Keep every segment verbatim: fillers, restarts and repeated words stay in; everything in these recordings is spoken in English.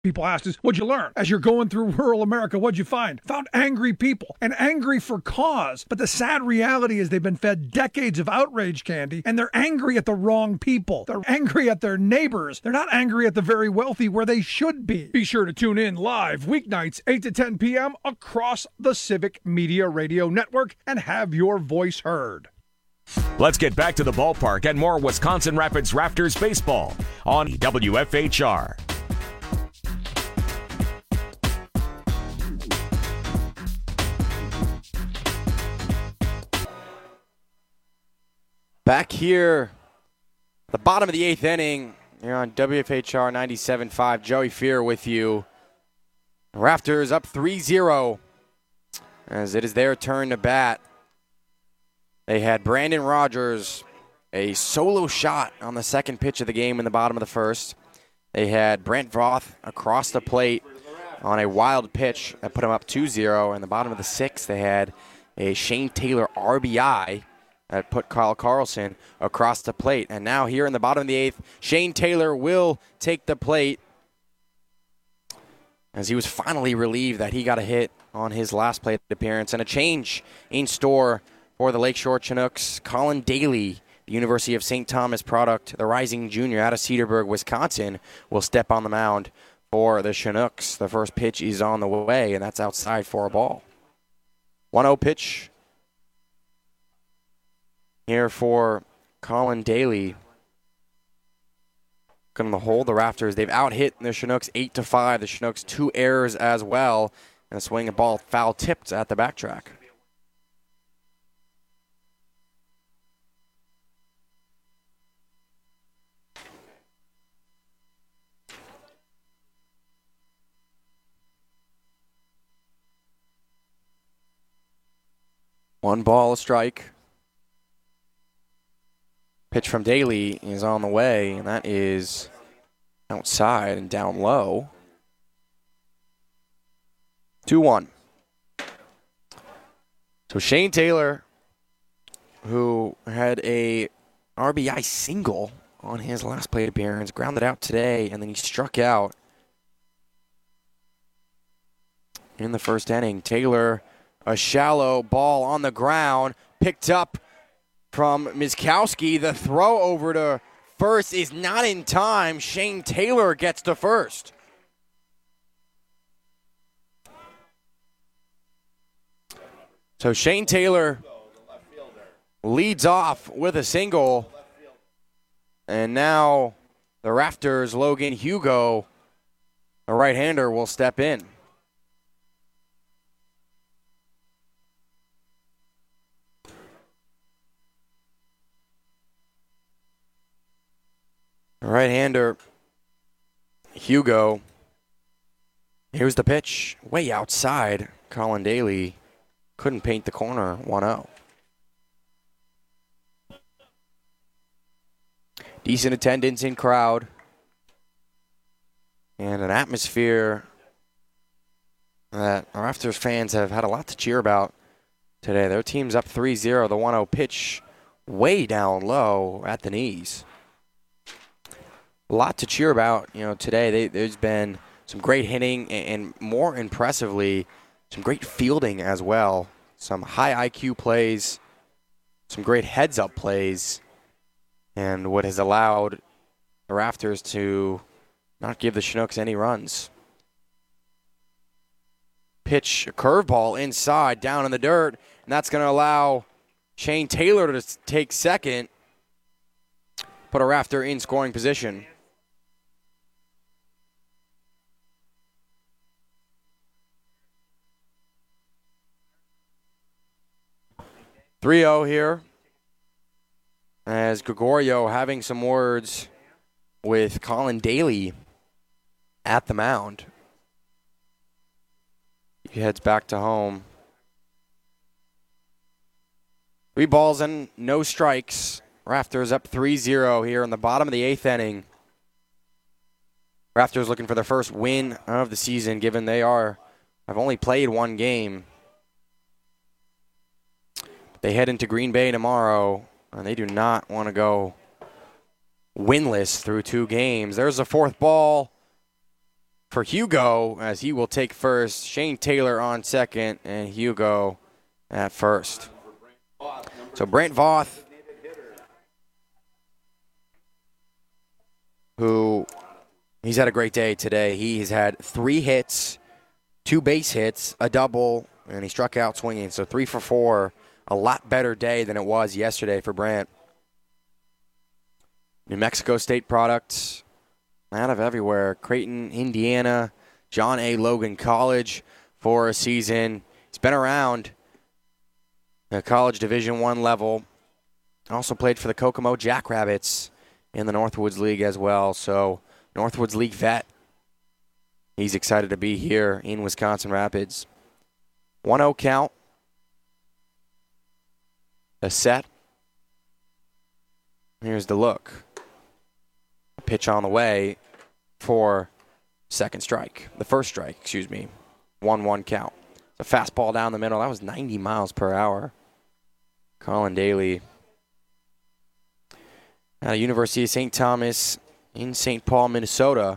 People asked us, what'd you learn? As you're going through rural America, what'd you find? Found angry people, and angry for cause. But the sad reality is they've been fed decades of outrage candy, and they're angry at the wrong people. They're angry at their neighbors. They're not angry at the very wealthy where they should be. Be sure to tune in live weeknights, eight to ten p.m. across the Civic Media Radio Network and have your voice heard. Let's get back to the ballpark and more Wisconsin Rapids Raptors baseball on W F H R. Back here, the bottom of the eighth inning, you're on W F H R ninety-seven point five. Joey Fear with you. Raptors up three zero as it is their turn to bat. They had Brandon Rogers, a solo shot on the second pitch of the game in the bottom of the first. They had Brent Voth across the plate on a wild pitch that put him up two zero. In the bottom of the sixth, they had a Shane Taylor R B I that put Kyle Carlson across the plate. And now here in the bottom of the eighth, Shane Taylor will take the plate as he was finally relieved that he got a hit on his last plate appearance. And a change in store for the Lakeshore Chinooks. Colin Daly, the University of Saint Thomas product, the rising junior out of Cedarburg, Wisconsin, will step on the mound for the Chinooks. The first pitch is on the way, and that's outside for a ball. one oh pitch here for Colin Daly. Going to hold the Raptors. They've out-hit the Chinooks eight to five. The Chinooks two errors as well. And a swinging ball foul tipped at the backtrack. One ball, a strike. Pitch from Daly is on the way, and that is outside and down low. two one. So Shane Taylor, who had a R B I single on his last plate appearance, grounded out today, and then he struck out in the first inning. Taylor, a shallow ball on the ground, picked up from Miskowski. The throw over to first is not in time. Shane Taylor gets to first. So Shane Taylor leads off with a single. And now the Raptors' Logan Hugo, a right-hander, will step in. Right-hander, Hugo. Here's the pitch. Way outside. Colin Daly couldn't paint the corner. one oh. Decent attendance in crowd. And an atmosphere that our Raptors fans have had a lot to cheer about today. Their team's up three zero. The one oh pitch way down low at the knees. A lot to cheer about, you know, today. They, there's been some great hitting and, and more impressively, some great fielding as well. Some high I Q plays, some great heads-up plays, and what has allowed the Raptors to not give the Chinooks any runs. Pitch, a curveball inside, down in the dirt, and that's going to allow Shane Taylor to take second, put a Raptor in scoring position. three oh here as Gregorio having some words with Colin Daly at the mound. He heads back to home. Three balls and no strikes. Raptors up three zero here in the bottom of the eighth inning. Raptors looking for their first win of the season, given they are have only played one game. They head into Green Bay tomorrow, and they do not want to go winless through two games. There's a fourth ball. for Hugo, as he will take first. Shane Taylor on second, and Hugo at first. So Brant Voth, who he's had a great day today. He has had three hits, two base hits, a double, and he struck out swinging. So three for four, a lot better day than it was yesterday for Brant. New Mexico State product, out of everywhere. Creighton, Indiana, John A. Logan College for a season. He's been around the college Division One level. Also played for the Kokomo Jackrabbits in the Northwoods League as well. So Northwoods League vet. He's excited to be here in Wisconsin Rapids. one oh count. A set. Here's the look. Pitch on the way for second strike. The first strike, excuse me. one one count. It's a fastball down the middle. That was ninety miles per hour. Colin Daly. At the University of Saint Thomas in Saint Paul, Minnesota.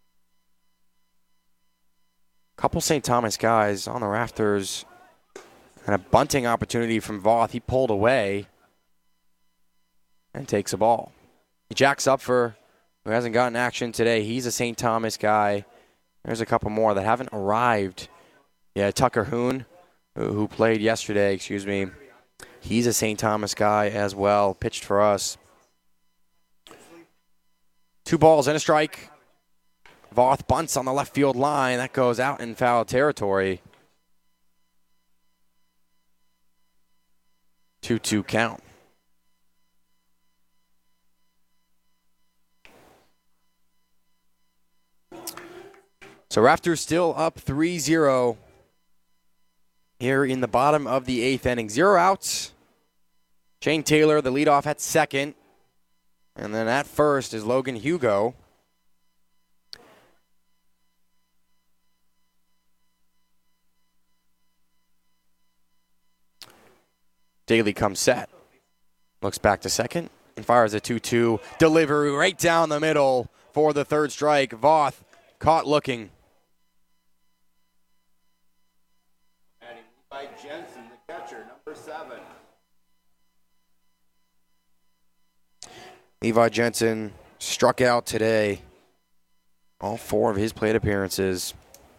Couple Saint Thomas guys on the rafters. And a bunting opportunity from Voth. He pulled away and takes a ball. He jacks up for who hasn't gotten action today. He's a Saint Thomas guy. There's a couple more that haven't arrived. Yeah, Tucker Hoon, who played yesterday, excuse me. He's a Saint Thomas guy as well. Pitched for us. Two balls and a strike. Voth bunts on the left field line. That goes out in foul territory. two two count. So Raptors still up three zero here in the bottom of the eighth inning. Zero outs. Shane Taylor, the leadoff at second. And then at first is Logan Hugo. Daly comes set. Looks back to second and fires a two two. Delivery right down the middle for the third strike. Voth caught looking. Adding by Jensen, the catcher, number seven. Levi Jensen struck out today. All four of his plate appearances.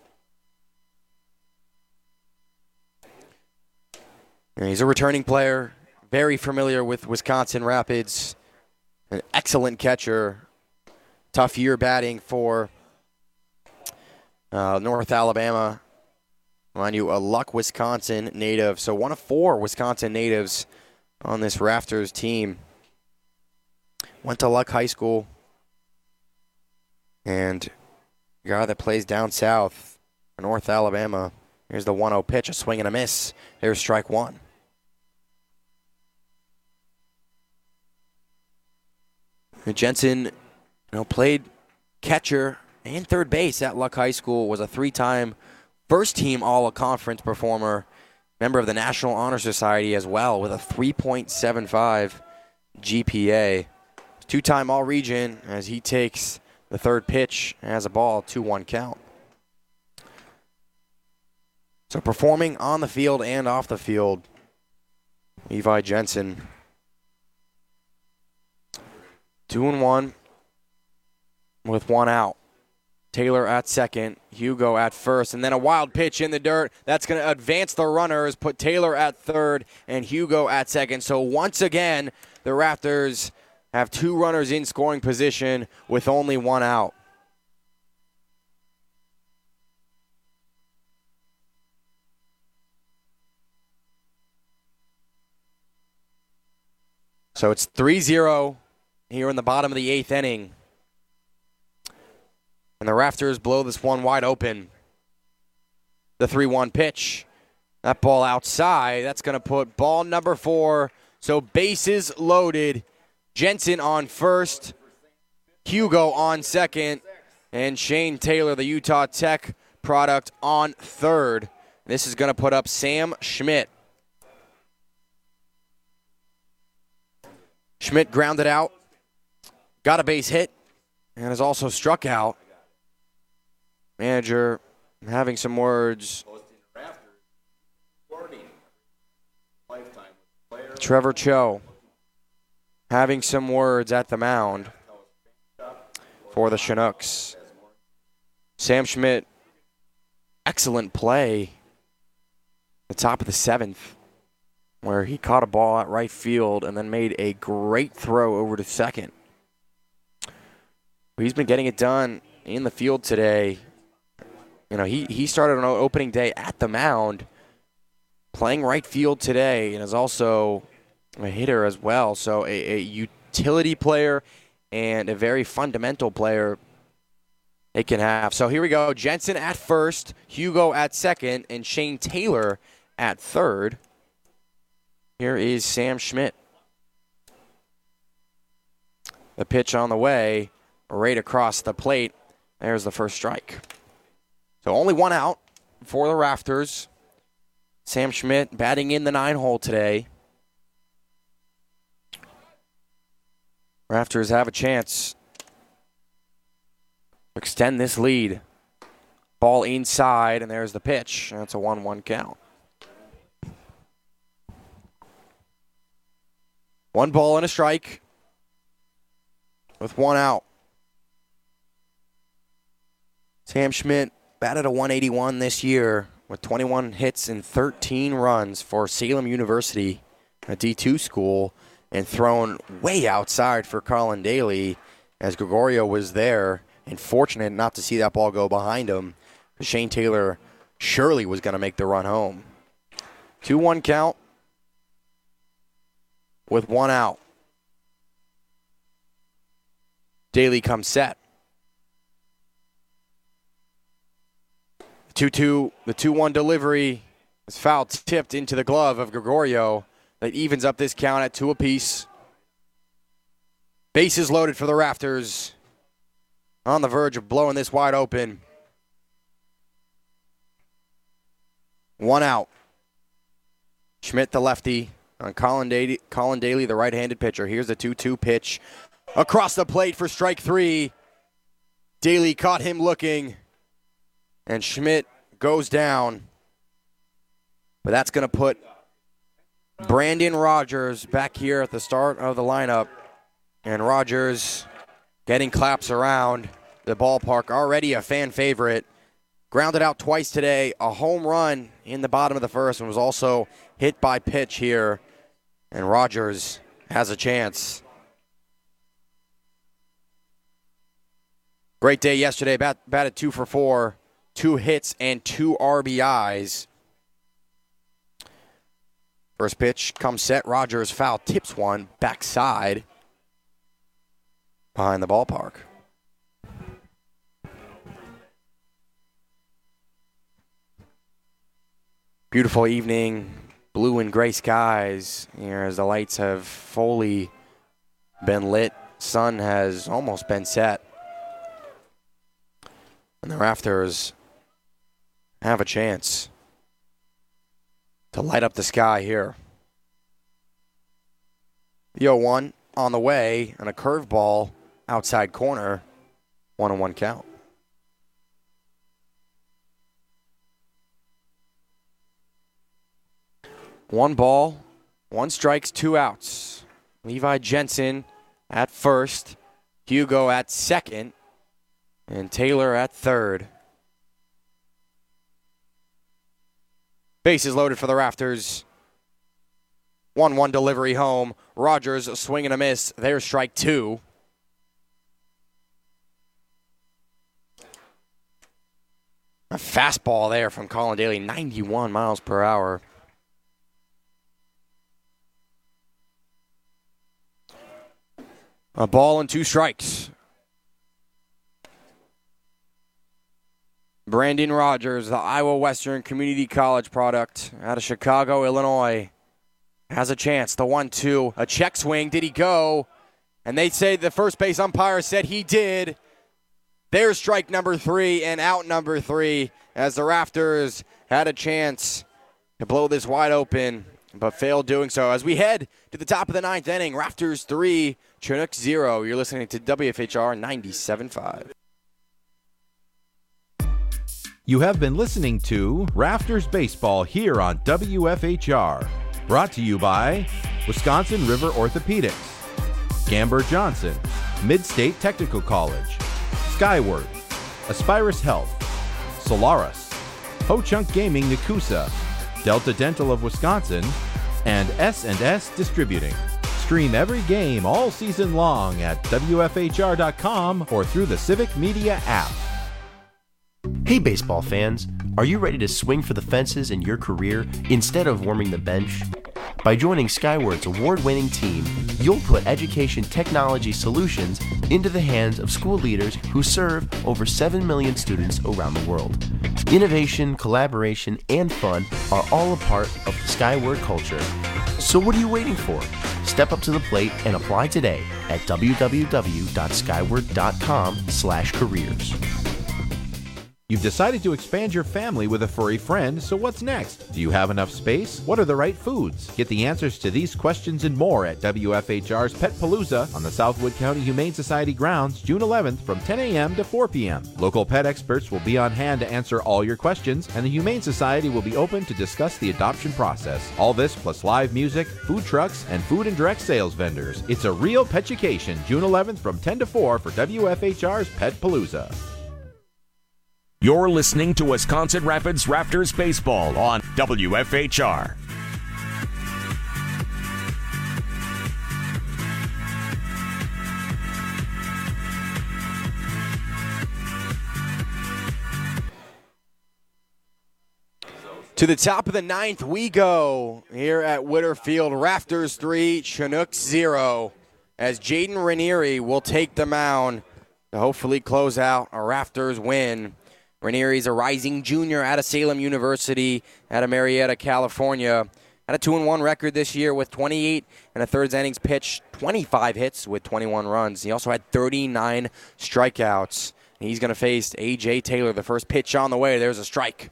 And he's a returning player, very familiar with Wisconsin Rapids, an excellent catcher. Tough year batting for uh, North Alabama. Mind you, a Luck, Wisconsin native. So one of four Wisconsin natives on this Raptors team. Went to Luck High School. And a guy that plays down south for North Alabama. Here's the one oh pitch, a swing and a miss. There's strike one. Jensen, you know, played catcher and third base at Luck High School, was a three-time first-team All-Conference performer, member of the National Honor Society as well, with a three point seven five G P A. Two-time All-Region as he takes the third pitch as a ball, two one count. So performing on the field and off the field, Levi Jensen. Two and one with one out. Taylor at second, Hugo at first, and then a wild pitch in the dirt. That's going to advance the runners, put Taylor at third and Hugo at second. So once again, the Raptors have two runners in scoring position with only one out. So it's three zero here in the bottom of the eighth inning. And the Raptors blow this one wide open. The three one pitch. That ball outside. That's going to put ball number four. So bases loaded. Jensen on first. Hugo on second. And Shane Taylor, the Utah Tech product, on third. This is going to put up Sam Schmidt. Schmidt grounded out. Got a base hit. And is also struck out. manager having some words. Trevor Cho having some words at the mound for the Chinooks. Sam Schmidt, excellent play at the top of the seventh, where he caught a ball at right field and then made a great throw over to second. He's been getting it done in the field today. You know, he, he started on opening day at the mound, playing right field today, and is also a hitter as well. So a, a utility player and a very fundamental player they can have. So here we go. Jensen at first, Hugo at second, and Shane Taylor at third. Here is Sam Schmidt. The pitch on the way, right across the plate. There's the first strike. So only one out for the Rafters. Sam Schmidt batting in the nine hole today. Rafters have a chance to extend this lead. Ball inside, and there's the pitch. That's a one one count. One ball and a strike with one out. Sam Schmidt batted a one eighty-one this year with twenty-one hits and thirteen runs for Salem University, a D two school, and thrown way outside for Colin Daly as Gregorio was there and fortunate not to see that ball go behind him. Shane Taylor surely was going to make the run home. two one count with one out. Daly comes set. two two, the two one delivery is foul tipped into the glove of Gregorio. That evens up this count at two apiece. Bases loaded for the Rafters. On the verge of blowing this wide open. One out. Schmidt, the lefty, on Colin Daly, Colin Daly, the right-handed pitcher. Here's the two two pitch. Across the plate for strike three. Daly caught him looking. And Schmidt goes down. But that's going to put Brandon Rogers back here at the start of the lineup. And Rogers getting claps around the ballpark. Already a fan favorite. Grounded out twice today. A home run in the bottom of the first and was also hit by pitch here. And Rogers has a chance. Great day yesterday. Bat, batted two for four. Two hits and two R B Is. First pitch comes set. Rogers foul tips one backside behind the ballpark. Beautiful evening, blue and gray skies here as the lights have fully been lit. Sun has almost been set. And the Rafters have a chance to light up the sky here. The oh one on the way and a curveball outside corner. One and one count. One ball, one strikes, two outs. Levi Jensen at first, Hugo at second, and Taylor at third. Bases loaded for the Rafters. one one delivery home. Rogers a swing and a miss. There's strike two. A fastball there from Colin Daly, ninety-one miles per hour. A ball and two strikes. Brandon Rogers, the Iowa Western Community College product out of Chicago, Illinois, has a chance. The one two, a check swing. Did he go? And they say the first base umpire said he did. There's strike number three and out number three as the Rafters had a chance to blow this wide open, but failed doing so. As we head to the top of the ninth inning, Rafters three, Chinook zero. You're listening to W F H R ninety-seven point five. You have been listening to Rafters Baseball here on W F H R. Brought to you by Wisconsin River Orthopedics, Gamber Johnson, Mid-State Technical College, Skyward, Aspirus Health, Solaris, Ho-Chunk Gaming Nakusa, Delta Dental of Wisconsin, and S and S Distributing. Stream every game all season long at W F H R dot com or through the Civic Media app. Hey baseball fans, are you ready to swing for the fences in your career instead of warming the bench? By joining Skyward's award-winning team, you'll put education technology solutions into the hands of school leaders who serve over seven million students around the world. Innovation, collaboration, and fun are all a part of the Skyward culture. So what are you waiting for? Step up to the plate and apply today at w w w dot skyward dot com slash careers. You've decided to expand your family with a furry friend, so what's next? Do you have enough space? What are the right foods? Get the answers to these questions and more at W F H R's Pet Palooza on the Southwood County Humane Society grounds June eleventh from ten a.m. to four p.m. Local pet experts will be on hand to answer all your questions, and the Humane Society will be open to discuss the adoption process. All this plus live music, food trucks, and food and direct sales vendors. It's a real petchucation June eleventh from ten to four for W F H R's Pet Palooza. You're listening to Wisconsin Rapids Raptors Baseball on W F H R. To the top of the ninth we go here at Witterfield. Raptors three, Chinooks zero, as Jaden Ranieri will take the mound to hopefully close out a Raptors win. Ranieri's a rising junior out of Salem University, out of Marietta, California. Had a two and one record this year with twenty-eight and a third innings pitched, twenty-five hits with twenty-one runs. He also had thirty-nine strikeouts. He's going to face A J Taylor. The first pitch on the way. There's a strike.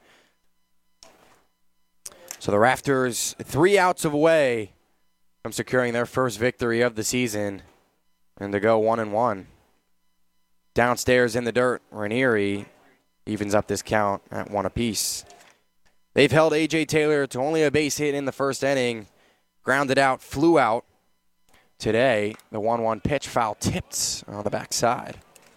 So the Raptors three outs away from securing their first victory of the season and to go one and one. Downstairs in the dirt, Ranieri evens up this count at one apiece. They've held A J Taylor to only a base hit in the first inning. Grounded out, flew out today. The one one pitch, foul tipped on the backside.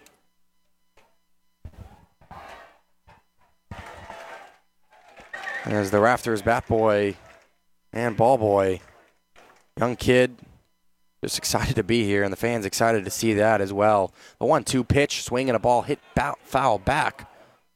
As the Raptors bat boy and ball boy, young kid, just excited to be here, and the fans excited to see that as well. The one two pitch, swinging a ball, hit foul back.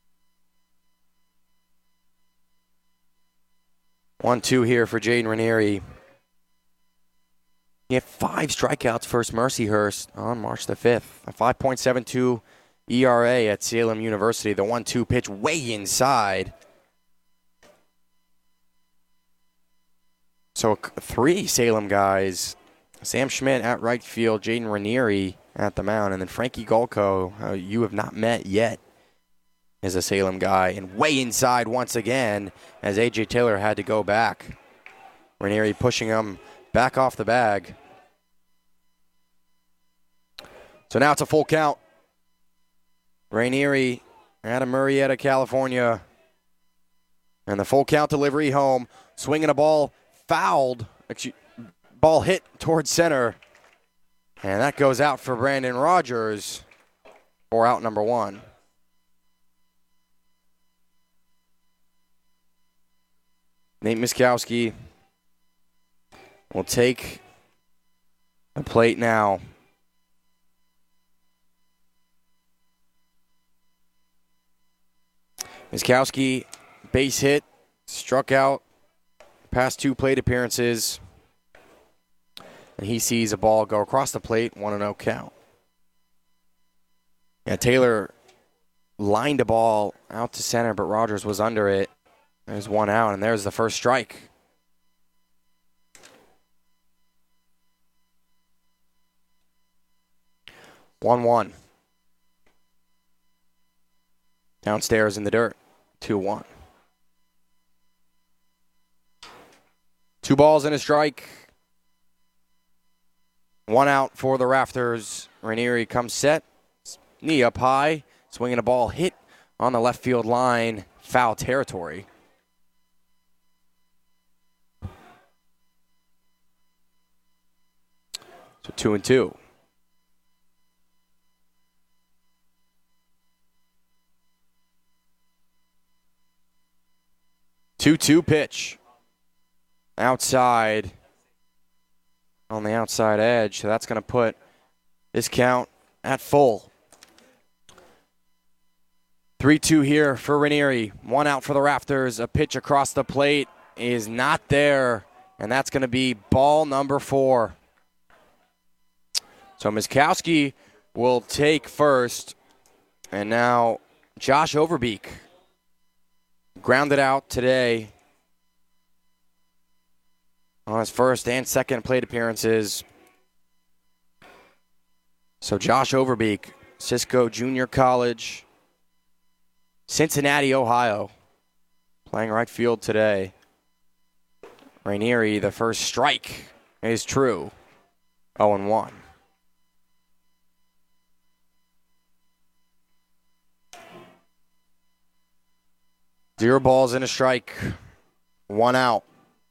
one two here for Jaden Ranieri. He had five strikeouts versus Mercyhurst on March the fifth. A five point seven two E R A at Salem University. The one two pitch way inside. So three Salem guys. Sam Schmidt at right field, Jaden Ranieri at the mound, and then Frankie Golko, uh, you have not met yet, is a Salem guy, and way inside once again as A J Taylor had to go back. Ranieri pushing him back off the bag. So now it's a full count. Ranieri out of Marietta, California. And the full count delivery home. Swinging a ball, fouled. Actually, ball hit towards center. And that goes out for Brandon Rogers for out number one. Nate Miskowski will take the plate now. Miskowski, base hit, struck out, past two plate appearances, and he sees a ball go across the plate, one and oh count. Yeah, Taylor lined a ball out to center, but Rogers was under it. There's one out, and there's the first strike. one one. Downstairs in the dirt, two one. Two balls and a strike. One out for the Raptors. Ranieri comes set. Knee up high. Swinging a ball hit on the left field line, foul territory. So two and two. two two pitch. Outside. On the outside edge. So that's going to put this count at full. three two here for Ranieri. One out for the Rafters. A pitch across the plate is not there. And that's going to be ball number four. So Miskowski will take first. And now Josh Overbeek grounded out today on his first and second plate appearances. So Josh Overbeek, Cisco Junior College, Cincinnati, Ohio, playing right field today. Ranieri, the first strike is true. oh and one. Zero balls and a strike. One out.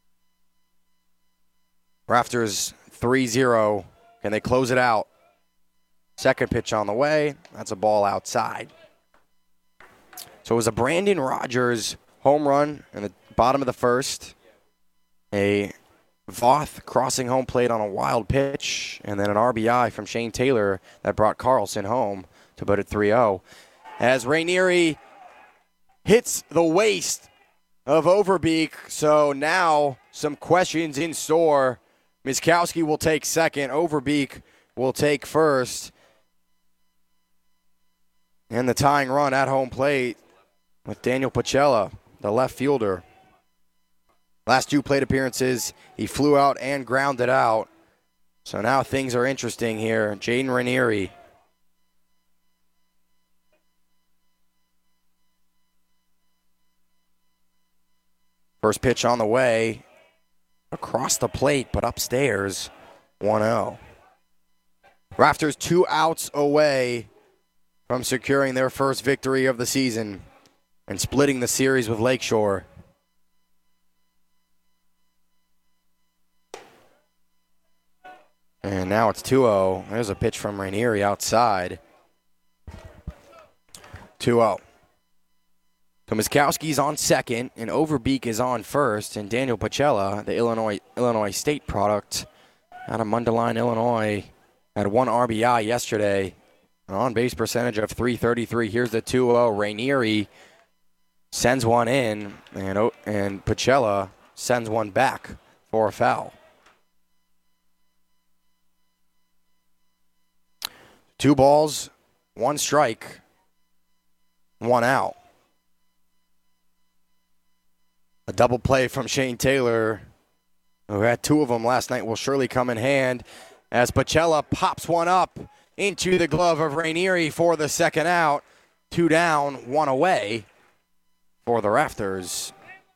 Rafters three zero. Can they close it out? Second pitch on the way. That's a ball outside. So it was a Brandon Rogers home run in the bottom of the first. A Voth crossing home plate on a wild pitch. And then an R B I from Shane Taylor that brought Carlson home to put it three oh. As Ranieri hits the waist of Overbeek. So now some questions in store. Miskowski will take second. Overbeek will take first. And the tying run at home plate with Daniel Pacella, the left fielder. Last two plate appearances, he flew out and grounded out. So now things are interesting here. Jaden Ranieri. First pitch on the way. Across the plate, but upstairs. one oh. Rafters two outs away from securing their first victory of the season and splitting the series with Lakeshore. And now it's two oh. There's a pitch from Ranieri outside. two oh. So Miskowski's on second, and Overbeek is on first, and Daniel Pacella, the Illinois Illinois State product out of Mundelein, Illinois, had one R B I yesterday, an on-base percentage of three thirty-three. Here's the two oh. Ranieri sends one in, and, and Pacella sends one back for a foul. Two balls, one strike, one out. A double play from Shane Taylor, who had two of them last night, will surely come in hand as Pacella pops one up into the glove of Ranieri for the second out. Two down, one away for the Rafters.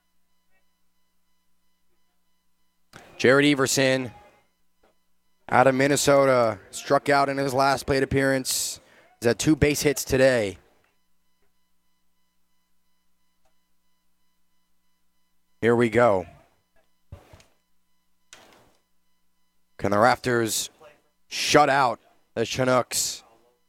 Jared Everson out of Minnesota, struck out in his last plate appearance. He's had two base hits today. Here we go. Can the Rafters shut out the Chinooks?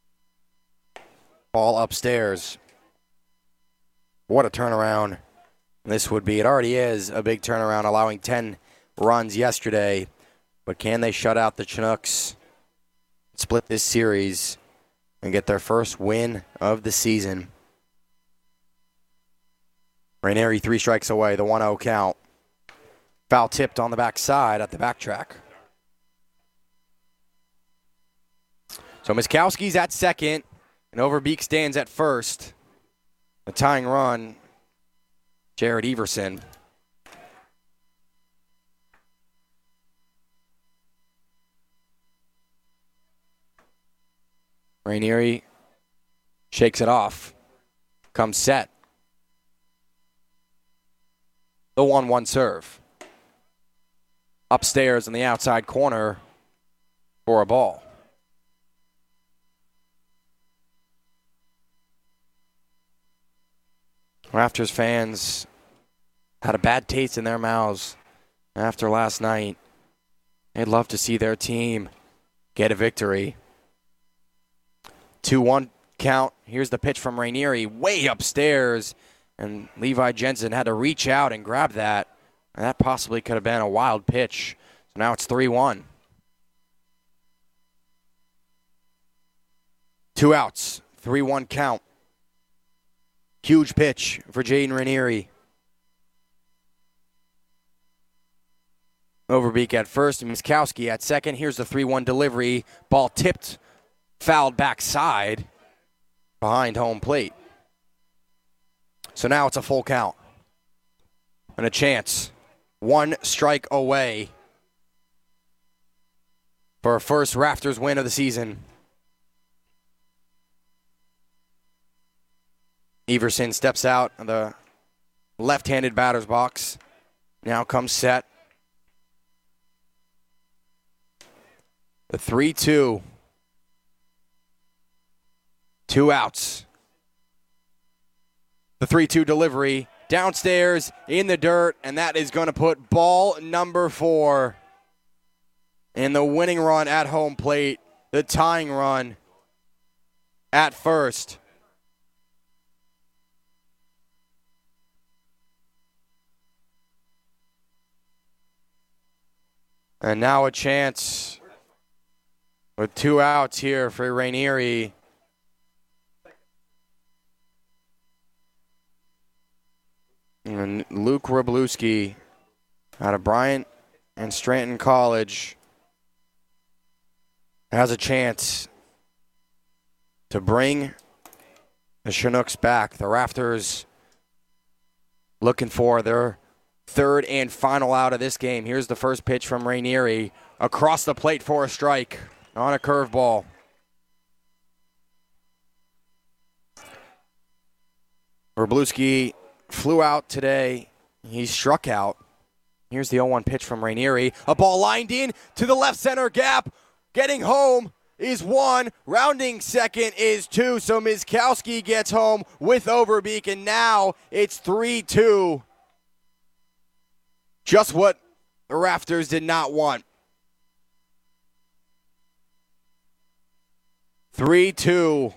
Ball upstairs. What a turnaround this would be. It already is a big turnaround, allowing ten runs yesterday. But can they shut out the Chinooks, split this series, and get their first win of the season? Ranieri three strikes away, the one oh count. Foul tipped on the backside at the backtrack. So Miskowski's at second, and Overbeek stands at first. The tying run, Jared Everson. Ranieri shakes it off, comes set. The one one serve. Upstairs in the outside corner for a ball. Raptors fans had a bad taste in their mouths after last night. They'd love to see their team get a victory. two one count. Here's the pitch from Rainieri way upstairs, and Levi Jensen had to reach out and grab that. And that possibly could have been a wild pitch. So now it's three one. Two outs, three one count. Huge pitch for Jaden Rainieri. Overbeek at first, and Miskowski at second. Here's the three one delivery. Ball tipped, fouled backside behind home plate. So now it's a full count. And a chance. One strike away for a first Raptors win of the season. Everson steps out of the left-handed batter's box. Now comes set. The three two. Two outs. The three two delivery downstairs in the dirt, and that is going to put ball number four in the winning run at home plate, the tying run at first. And now a chance with two outs here for Rainieri. And Luke Wroblewski out of Bryant and Stratton College has a chance to bring the Chinooks back. The Raptors looking for their third and final out of this game. Here's the first pitch from Rainieri. Across the plate for a strike on a curveball. Wroblewski flew out today. He struck out. Here's the oh one pitch from Rainieri. A ball lined in to the left center gap. Getting home is one. Rounding second is two. So Miskowski gets home with Overbeek, and now it's three two. Just what the Raptors did not want. three two.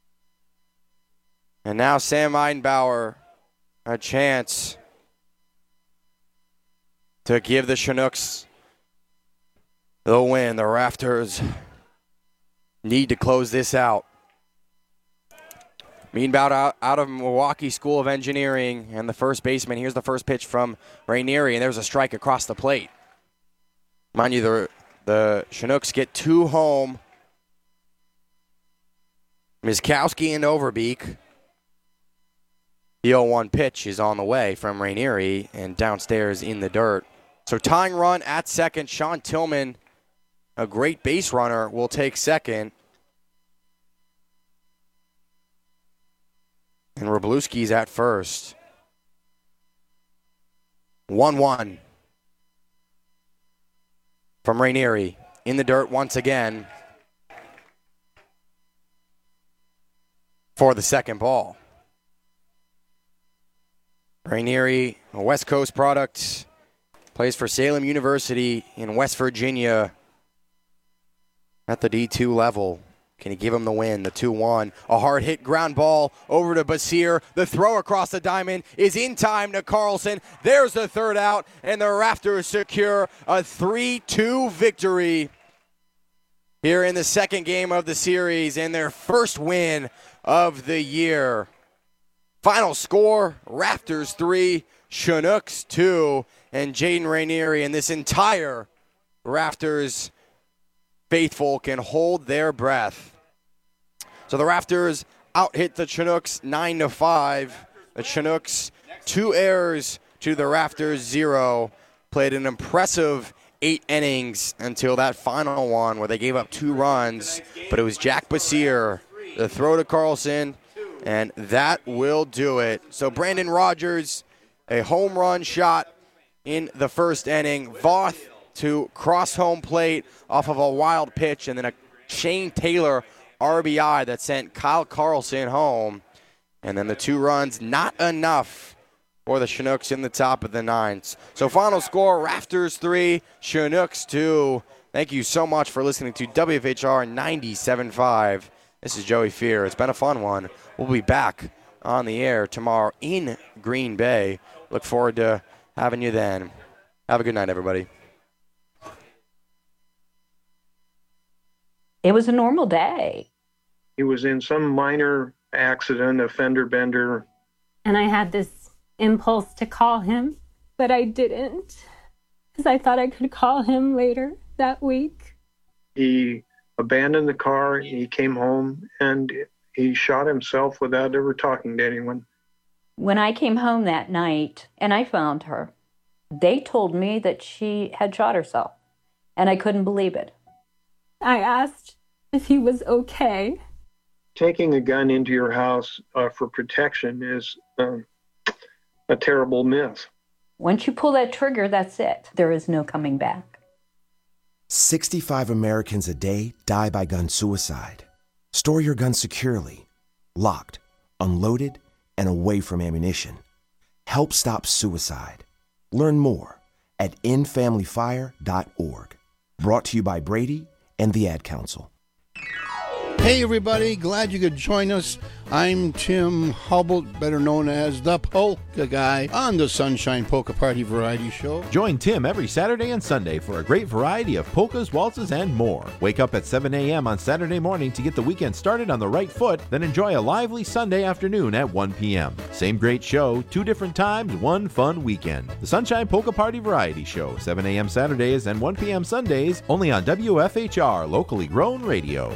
And now Sam Eidenbauer a chance to give the Chinooks the win. The Raptors need to close this out. Meanwhile, out, out of Milwaukee School of Engineering, and the first baseman. Here's the first pitch from Rainieri, and there's a strike across the plate. Mind you, the, the Chinooks get two home. Miskowski and Overbeek. The oh one pitch is on the way from Rainieri and downstairs in the dirt. So tying run at second. Sean Tillman, a great base runner, will take second. And Wroblewski's at first. one one from Rainieri. In the dirt once again for the second ball. Rainieri, a West Coast product, plays for Salem University in West Virginia at the D two level. Can he give him the win? The two one. A hard hit ground ball over to Basir. The throw across the diamond is in time to Carlson. There's the third out, and the Raptors secure a three two victory here in the second game of the series and their first win of the year. Final score, Raptors three, Chinooks two, and Jaden Rainieri and this entire Raptors faithful can hold their breath. So the Raptors out-hit the Chinooks nine to five. The Chinooks, two errors to the Raptors zero. Played an impressive eight innings until that final one where they gave up two runs. But it was Jack Basir, the throw to Carlson, and that will do it. So Brandon Rogers, a home run shot in the first inning. Voth to cross home plate off of a wild pitch, and then a Shane Taylor R B I that sent Kyle Carlson home. And then the two runs, not enough for the Chinooks in the top of the ninth. So final score, Rafters three, Chinooks two. Thank you so much for listening to W F H R ninety-seven point five. This is Joey Fear. It's been a fun one. We'll be back on the air tomorrow in Green Bay. Look forward to having you then. Have a good night, everybody. It was a normal day. He was in some minor accident, a fender bender. And I had this impulse to call him, but I didn't, because I thought I could call him later that week. He abandoned the car, he came home, and he shot himself without ever talking to anyone. When I came home that night and I found her, they told me that she had shot herself, and I couldn't believe it. I asked if he was okay. Taking a gun into your house uh, for protection is uh, a terrible myth. Once you pull that trigger, that's it. There is no coming back. sixty-five Americans a day die by gun suicide. Store your gun securely, locked, unloaded, and away from ammunition. Help stop suicide. Learn more at end family fire dot org. Brought to you by Brady and the Ad Council. Hey everybody, glad you could join us. I'm Tim Hubble, better known as the Polka Guy, on the Sunshine Polka Party Variety Show. Join Tim every Saturday and Sunday for a great variety of polkas, waltzes, and more. Wake up at seven a.m. on Saturday morning to get the weekend started on the right foot, then enjoy a lively Sunday afternoon at one p.m. Same great show, two different times, one fun weekend. The Sunshine Polka Party Variety Show, seven a.m. Saturdays and one p.m. Sundays, only on W F H R, locally grown radio.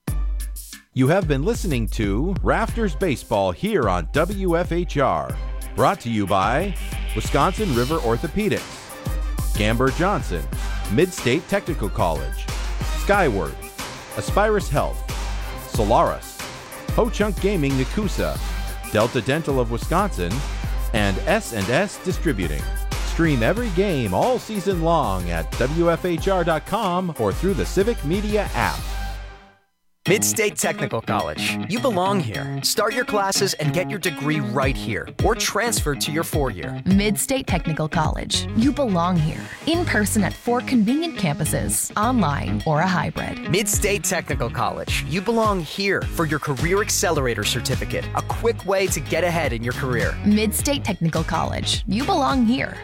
You have been listening to Rafters Baseball here on W F H R. Brought to you by Wisconsin River Orthopedics, Gamber Johnson, Mid-State Technical College, Skyward, Aspirus Health, Solaris, Ho-Chunk Gaming Nakusa, Delta Dental of Wisconsin, and S and S Distributing. Stream every game all season long at W F H R dot com or through the Civic Media app. Mid-State Technical College. You belong here. Start your classes and get your degree right here, or transfer to your four-year. Mid-State Technical College. You belong here. In person at four convenient campuses, online or a hybrid. Mid-State Technical College. You belong here for your Career Accelerator Certificate, a quick way to get ahead in your career. Mid-State Technical College. You belong here.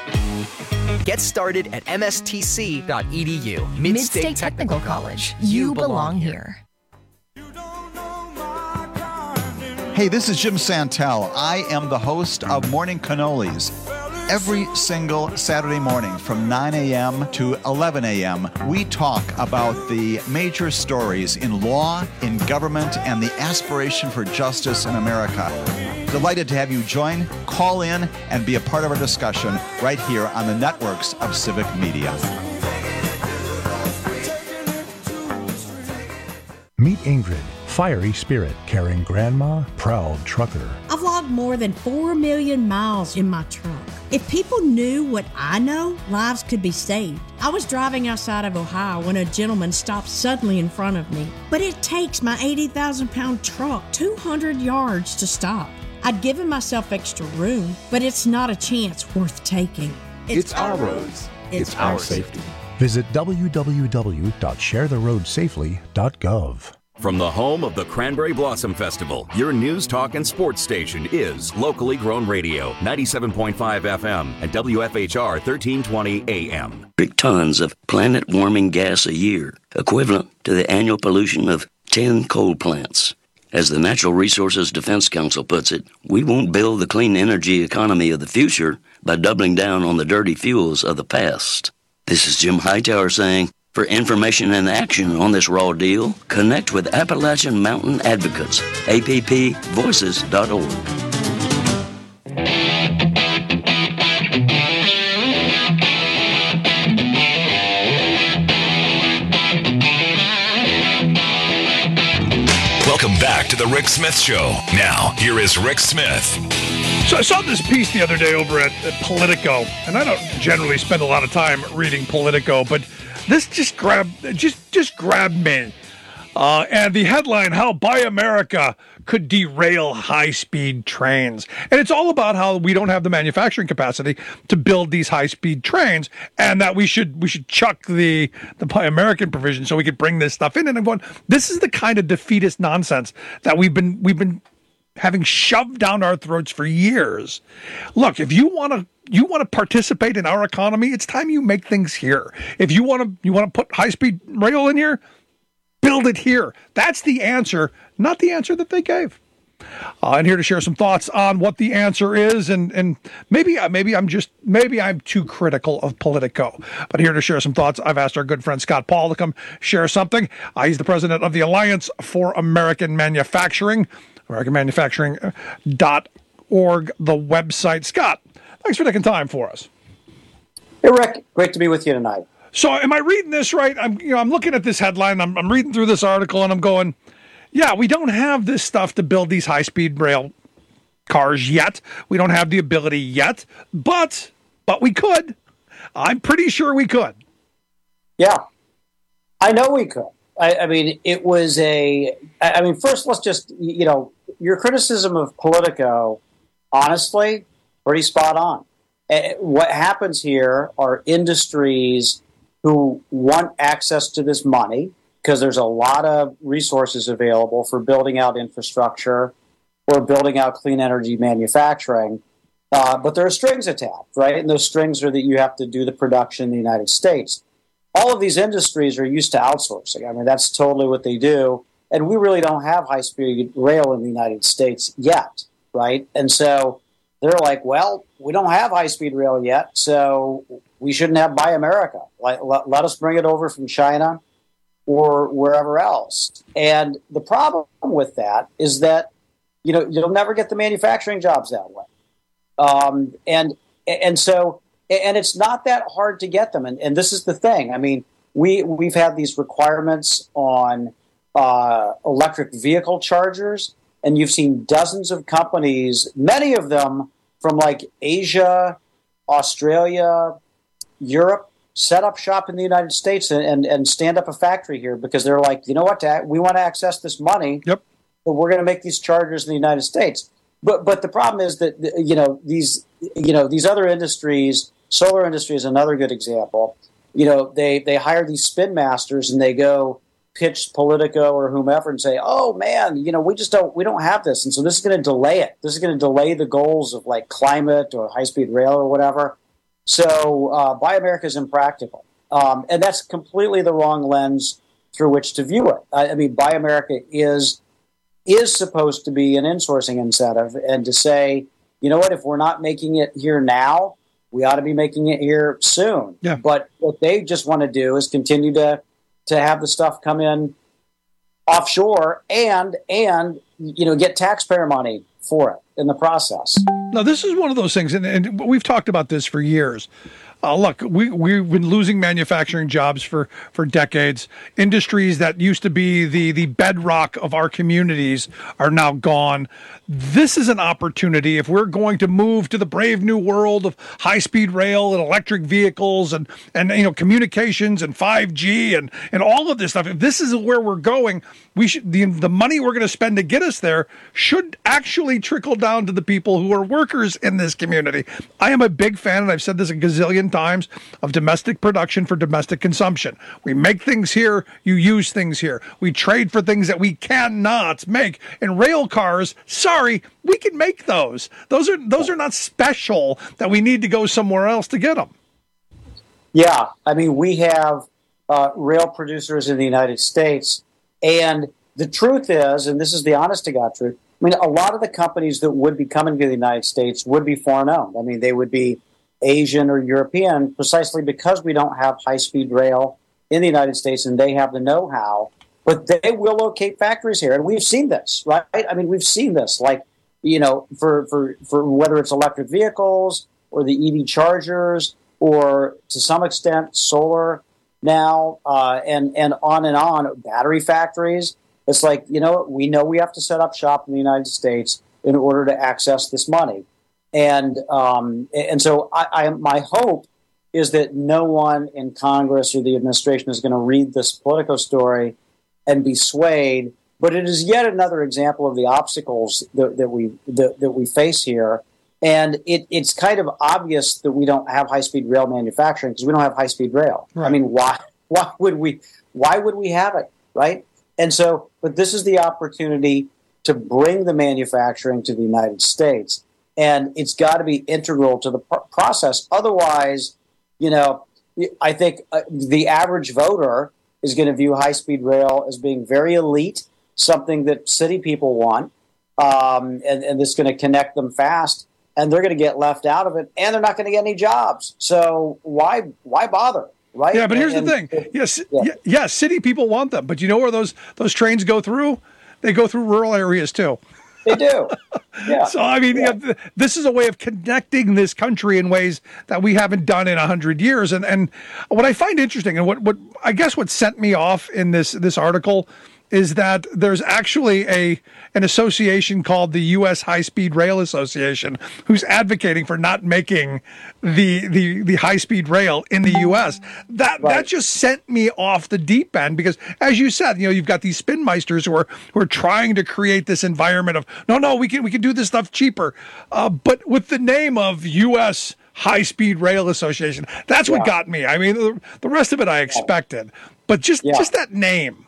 Get started at M S T C dot E D U. Mid-State, Mid-State Technical, Technical College. You belong here. Hey, this is Jim Santel. I am the host of Morning Cannolis. Every single Saturday morning from nine a.m. to eleven a.m., we talk about the major stories in law, in government, and the aspiration for justice in America. Delighted to have you join, call in, and be a part of our discussion right here on the networks of Civic Media. Meet Ingrid, fiery spirit, caring grandma, proud trucker. I've logged more than four million miles in my truck. If people knew what I know, lives could be saved. I was driving outside of Ohio when a gentleman stopped suddenly in front of me. But it takes my eighty thousand pound truck two hundred yards to stop. I'd given myself extra room, but it's not a chance worth taking. It's, it's our roads. It's, it's our safety. Visit w w w dot share the road safely dot gov. From the home of the Cranberry Blossom Festival, your news, talk, and sports station is locally grown radio, ninety-seven point five F M and W F H R thirteen twenty A M. Tons of planet-warming gas a year, equivalent to the annual pollution of ten coal plants. As the Natural Resources Defense Council puts it, we won't build the clean energy economy of the future by doubling down on the dirty fuels of the past. This is Jim Hightower saying, for information and action on this raw deal, connect with Appalachian Mountain Advocates, A P P voices dot org. Welcome back to the Rick Smith Show. Now, here is Rick Smith. So I saw this piece the other day over at, at Politico, and I don't generally spend a lot of time reading Politico, but this just grabbed just just grabbed me. Uh, and the headline, how Buy America could derail high-speed trains. And it's all about how we don't have the manufacturing capacity to build these high-speed trains, and that we should we should chuck the, the Buy American provision so we could bring this stuff in. And I'm going, this is the kind of defeatist nonsense that we've been we've been having shoved down our throats for years. Look, if you want to you want to participate in our economy, it's time you make things here. If you want to you want to put high-speed rail in here, build it here. That's the answer, not the answer that they gave. Uh, and here to share some thoughts on what the answer is, and and maybe maybe I'm just maybe I'm too critical of Politico, but here to share some thoughts, I've asked our good friend Scott Paul to come share something. Uh, he's the president of the Alliance for American Manufacturing, American Manufacturing dot org, the website. Scott, thanks for taking time for us. Hey, Rick, great to be with you tonight. So, am I reading this right? I'm, you know, I'm looking at this headline. I'm, I'm reading through this article, and I'm going, yeah, we don't have this stuff to build these high-speed rail cars yet. We don't have the ability yet, but but we could. I'm pretty sure we could. Yeah, I know we could. I, I mean, it was a. I mean, first, let's just you know, your criticism of Politico, honestly, pretty spot on. What happens here are industries who want access to this money because there's a lot of resources available for building out infrastructure or building out clean energy manufacturing. Uh, but there are strings attached, right? And those strings are that you have to do the production in the United States. All of these industries are used to outsourcing. I mean, that's totally what they do. And we really don't have high-speed rail in the United States yet, right? And so they're like, well, we don't have high-speed rail yet, so we shouldn't have Buy America. Let, let, let us bring it over from China or wherever else. And the problem with that is that, you know, you'll never get the manufacturing jobs that way. Um, and and so, and it's not that hard to get them. And, and this is the thing. I mean, we, we've had these requirements on uh, electric vehicle chargers, and you've seen dozens of companies, many of them from like Asia, Australia, Europe, set up shop in the United States and, and, and stand up a factory here because they're like, you know what, we want to access this money, yep. but we're going to make these chargers in the United States. But but the problem is that, you know, these you know these other industries, solar industry is another good example. You know, they, they hire these spin masters and they go pitch Politico or whomever and say, oh man, you know, we just don't we don't have this, and so this is going to delay it. This is going to delay the goals of like climate or high speed rail or whatever. So uh, Buy America is impractical, um, and that's completely the wrong lens through which to view it. I, I mean, Buy America is is supposed to be an insourcing incentive, and to say, you know what, if we're not making it here now, we ought to be making it here soon. Yeah. But what they just want to do is continue to to have the stuff come in offshore and and you know get taxpayer money for it in the process. Now, this is one of those things, and, and we've talked about this for years. Uh, look, we, we've been losing manufacturing jobs for, for decades. Industries that used to be the, the bedrock of our communities are now gone. This is an opportunity if we're going to move to the brave new world of high-speed rail and electric vehicles and, and you know communications and five G and, and all of this stuff. If this is where we're going, we should the, the money we're going to spend to get us there should actually trickle down to the people who are workers in this community. I am a big fan, and I've said this a gazillion times, of domestic production for domestic consumption. We make things here, you use things here. We trade for things that we cannot make. And rail cars, sorry, we can make those. Those are those are not special that we need to go somewhere else to get them. Yeah, I mean, we have uh, rail producers in the United States, and the truth is, and this is the honest to God truth, I mean, a lot of the companies that would be coming to the United States would be foreign owned. I mean, they would be Asian or European, precisely because we don't have high-speed rail in the United States and they have the know-how. But they will locate factories here, and we've seen this, right? I mean, we've seen this, like, you know, for, for, for whether it's electric vehicles or the E V chargers or, to some extent, solar now, uh, and, and on and on, battery factories. It's like, you know, we know we have to set up shop in the United States in order to access this money. And um, and so I, I, my hope is that no one in Congress or the administration is going to read this Politico story and be swayed. But it is yet another example of the obstacles that, that we that, that we face here. And it, it's kind of obvious that we don't have high-speed rail manufacturing because we don't have high-speed rail. Right. I mean, why why would we why would we have it, right? And so, but this is the opportunity to bring the manufacturing to the United States, and it's got to be integral to the pr- process. Otherwise, you know, I think uh, the average voter is going to view high-speed rail as being very elite, something that city people want, um, and, and this is going to connect them fast, and they're going to get left out of it, and they're not going to get any jobs. So why why bother, right? Yeah, but here's and, the thing. And, yes, yeah. yeah, yeah, city people want them, but you know where those those trains go through? They go through rural areas too. They do. Yeah. So, I mean, yeah. Yeah, this is a way of connecting this country in ways that we haven't done in a hundred years. And and what I find interesting, and what, what I guess what sent me off in this this article, is that there's actually a an association called the U S High Speed Rail Association who's advocating for not making the the the high speed rail in the U S. That right. that just sent me off the deep end because, as you said, you know, you've got these spin meisters who are who are trying to create this environment of no, no, we can we can do this stuff cheaper, uh, but with the name of U S High Speed Rail Association. That's what yeah. got me. I mean, the, the rest of it I expected, but just yeah. just that name.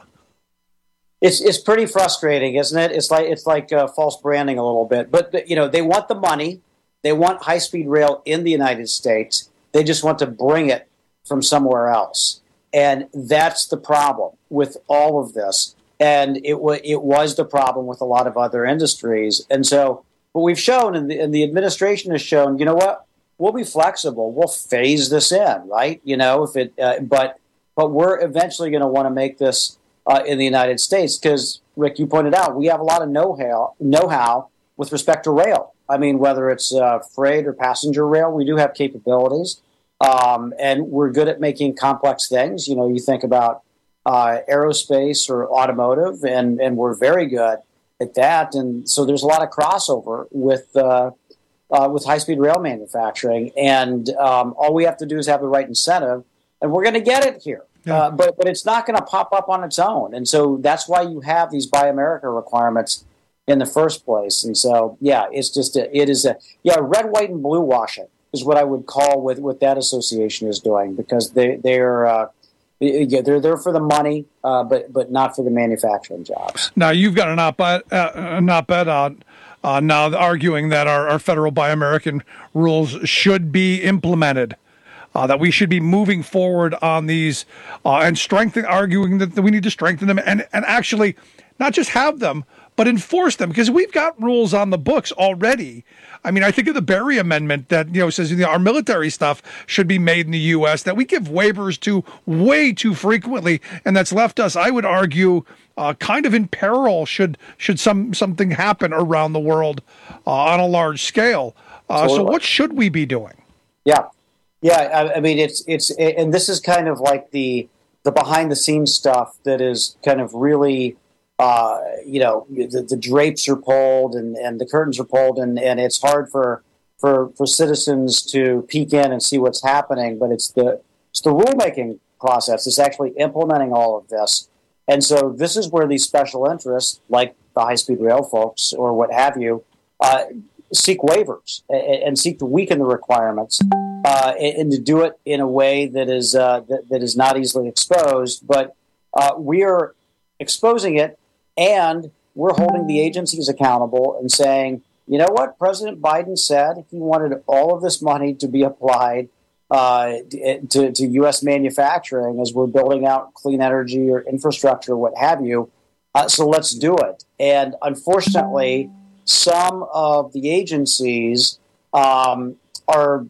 It's it's pretty frustrating, isn't it? It's like it's like uh, false branding a little bit. But you know, they want the money, they want high speed rail in the United States. They just want to bring it from somewhere else, and that's the problem with all of this. And it was it was the problem with a lot of other industries. And so, what we've shown, and the, and the administration has shown, you know what? We'll be flexible. We'll phase this in, right? You know, if it, uh, but but we're eventually going to want to make this. Uh, in the United States, because Rick, you pointed out we have a lot of know-how, know-how with respect to rail. I mean, whether it's uh, freight or passenger rail, we do have capabilities, um, and we're good at making complex things. You know, you think about uh, aerospace or automotive, and and we're very good at that. And so there's a lot of crossover with uh, uh, with high-speed rail manufacturing, and um, all we have to do is have the right incentive, and we're going to get it here. Yeah. Uh, but but it's not going to pop up on its own, and so that's why you have these Buy America requirements in the first place. And so yeah, it's just a, it is a yeah red, white, and blue washing is what I would call what what that association is doing, because they they're uh, they're there for the money, uh, but but not for the manufacturing jobs. Now you've got an op-ed, uh, an op-ed on. Uh, now arguing that our, our federal Buy American rules should be implemented. Uh, that we should be moving forward on these uh, and strengthen, arguing that, that we need to strengthen them and, and actually not just have them, but enforce them, because we've got rules on the books already. I mean, I think of the Berry Amendment that, you know, says, you know, our military stuff should be made in the U S that we give waivers to way too frequently, and that's left us, I would argue, uh, kind of in peril should should some something happen around the world uh, on a large scale. Uh, so what should we be doing? Yeah. Yeah, I, I mean, it's it's and this is kind of like the the behind the scenes stuff that is kind of really, uh, you know, the, the drapes are pulled and, and the curtains are pulled, and, and it's hard for, for for citizens to peek in and see what's happening. But it's the it's the rulemaking process. It's actually implementing all of this, and so this is where these special interests, like the high speed rail folks or what have you, uh, seek waivers and, and seek to weaken the requirements. Uh, and to do it in a way that is uh, that, that is not easily exposed, but uh, we are exposing it, and we're holding the agencies accountable and saying, you know what, President Biden said he wanted all of this money to be applied uh, to, to U S manufacturing as we're building out clean energy or infrastructure, what have you. Uh, so let's do it. And unfortunately, some of the agencies um, are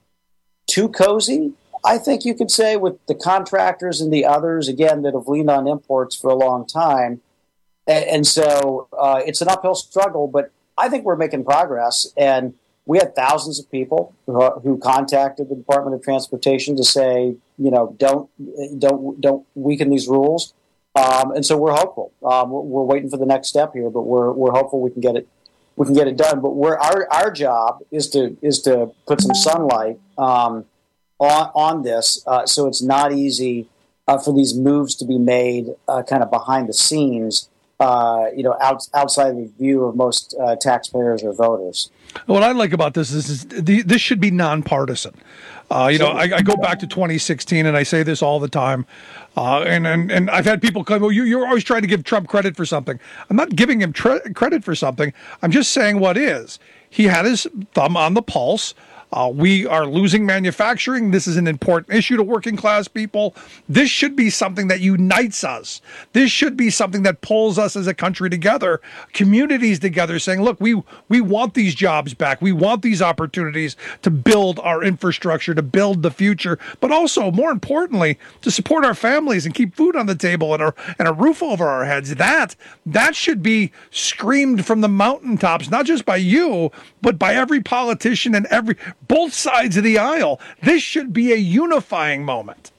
too cozy, I think you could say, with the contractors and the others, again, that have leaned on imports for a long time. And, and so uh, it's an uphill struggle, but I think we're making progress. And we had thousands of people who, who contacted the Department of Transportation to say, you know, don't don't don't weaken these rules. Um, and so we're hopeful. Um, we're, we're waiting for the next step here, but we're we're hopeful we can get it. We can get it done, but we're, our our job is to is to put some sunlight um, on on this, uh, so it's not easy uh, for these moves to be made uh, kind of behind the scenes, uh, you know, out, outside the view of most uh, taxpayers or voters. What I like about this is, is the, this should be nonpartisan. Uh, you know, I, I go back to twenty sixteen, and I say this all the time. Uh, and, and and I've had people come, well, you, you're always trying to give Trump credit for something. I'm not giving him tre- credit for something. I'm just saying what is. He had his thumb on the pulse. Uh, we are losing manufacturing. This is an important issue to working class people. This should be something that unites us. This should be something that pulls us as a country together, communities together, saying, look, we we want these jobs back. We want these opportunities to build our infrastructure, to build the future, but also, more importantly, to support our families and keep food on the table and a, and a roof over our heads. That, that should be screamed from the mountaintops, not just by you, but by every politician and every both sides of the aisle. This should be a unifying moment.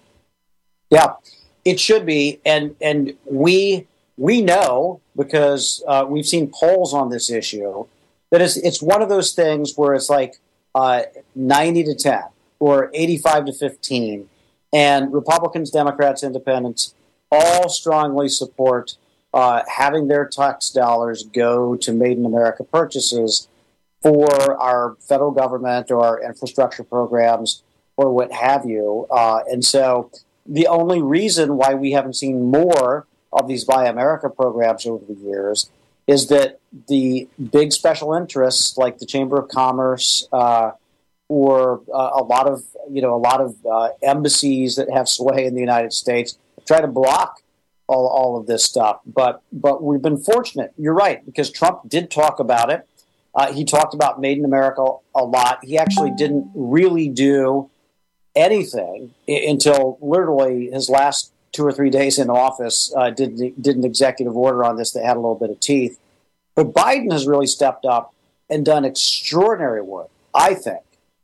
Yeah, it should be, and and we we know, because uh, we've seen polls on this issue, that it's it's one of those things where it's like uh, ninety to ten or eighty-five to fifteen, and Republicans, Democrats, Independents all strongly support uh, having their tax dollars go to Made in America purchases for our federal government or our infrastructure programs or what have you. Uh, and so the only reason why we haven't seen more of these Buy America programs over the years is that the big special interests like the Chamber of Commerce uh, or uh, a lot of, you know, a lot of uh, embassies that have sway in the United States try to block all, all of this stuff. But, but we've been fortunate, you're right, because Trump did talk about it. Uh, he talked about Made in America a lot. He actually didn't really do anything I- until literally his last two or three days in office, uh, did, did an executive order on this that had a little bit of teeth. But Biden has really stepped up and done extraordinary work, I think,